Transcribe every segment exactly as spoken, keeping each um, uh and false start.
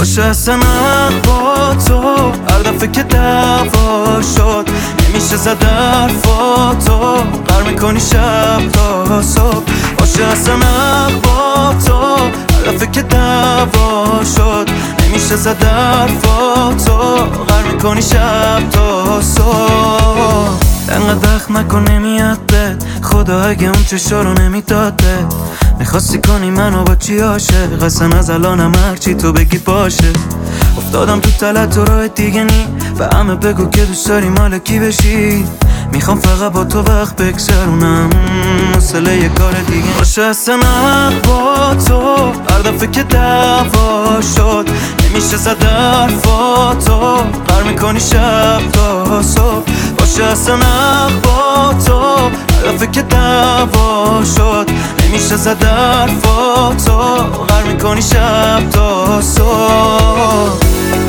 باشه اصلا با تو هر دفعه که دعوا شد نمیشه زد حرفاتو غر میکنی شب تا صبح باشه اصلا با تو هر دفعه که دعوا شد نمیشه زد حرفاتو غر میکنی شب تا صبح انقدر دخم نکن نمیاد بد خدا اگه اون چشا رو نمیداد بد میخواستی کنی منو با چی عاشق اصلا از الانم هرچی تو بگی باشه افتادم تو تلت و راه دیگه نی به همه بگو که دوست داری مال کی بشی میخوام فقط با تو وقت بگذرونم مسئله یه کار دیگه باشه اصلا با تو هر دفعه که دعوا شد نمیشه زد حرفاتو غر میکنی شب تا صبح باشه اصلا با تو هر دفعه که دعوا شد نمیشه زد حرفاتو غر میکنی شب تا صبح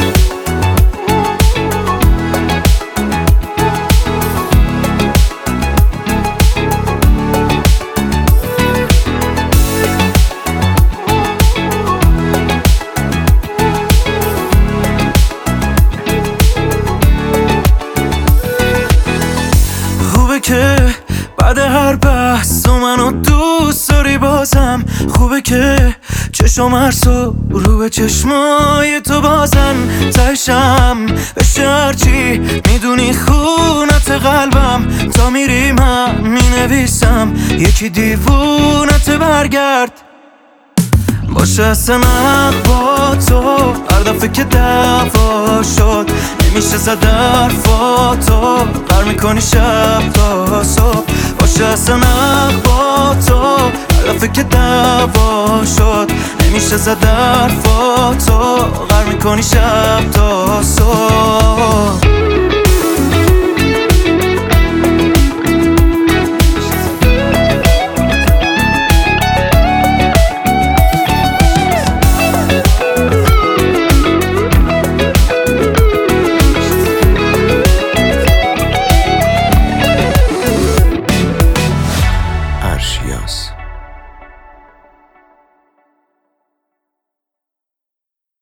که بعد هر بحث و منو دوست داری بازم خوبه که چشم هر صبح رو به چشمای تو بازن تهشم بشه هرچی میدونی خونت قلبم تا میری من مینویسم یکی دیوونت برگرد باشه اصلا با تو هر دفعه که دعوا شد نمیشه زد حرفاتو غر میکنی شب تا صبح باشه اصلا با تو هر دفعه که دعوا شد نمیشه زد حرفاتو غر میکنی شب تا صبح